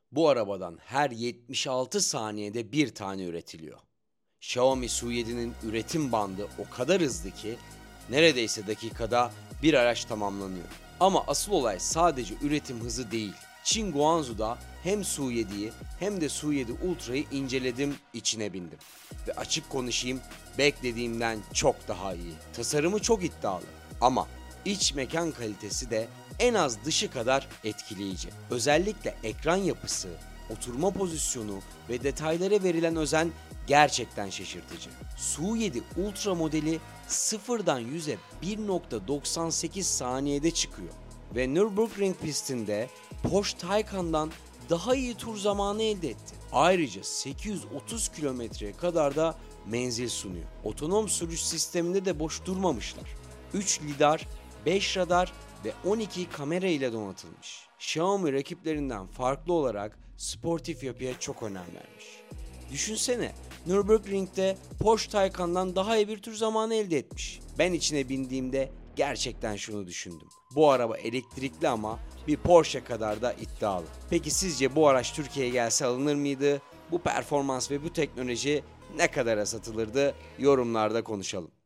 Bu arabadan her 76 saniyede bir tane üretiliyor. Xiaomi Su7'nin üretim bandı o kadar hızlı ki neredeyse dakikada bir araç tamamlanıyor. Ama asıl olay sadece üretim hızı değil. Çin Guangzhou'da hem Su7'yi hem de Su7 Ultra'yı inceledim, içine bindim. Ve açık konuşayım, beklediğimden çok daha iyi. Tasarımı çok iddialı ama iç mekan kalitesi de en az dışı kadar etkileyici. Özellikle ekran yapısı, oturma pozisyonu ve detaylara verilen özen gerçekten şaşırtıcı. Su7 Ultra modeli sıfırdan 100'e 1.98 saniyede çıkıyor ve Nürburgring pistinde Porsche Taycan'dan daha iyi tur zamanı elde etti. Ayrıca 830 kilometreye kadar da menzil sunuyor. Otonom sürüş sisteminde de boş durmamışlar. 3 lidar, 5 radar ve 12 kamera ile donatılmış. Xiaomi rakiplerinden farklı olarak sportif yapıya çok önem vermiş. Düşünsene, Nürburgring'de Porsche Taycan'dan daha iyi bir tur zamanı elde etmiş. Ben içine bindiğimde gerçekten şunu düşündüm. Bu araba elektrikli ama bir Porsche kadar da iddialı. Peki sizce bu araç Türkiye'ye gelse alınır mıydı? Bu performans ve bu teknoloji ne kadara satılırdı? Yorumlarda konuşalım.